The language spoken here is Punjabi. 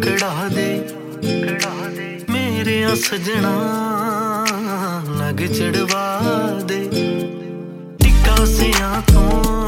ਕੜਾ ਦੇ ਮੇਰਿਆ ਸਜਣਾ ਨਗ ਚੜਵਾ ਦੇ ਟਿੱਕਾ ਸਿਆਂ ਤੋਂ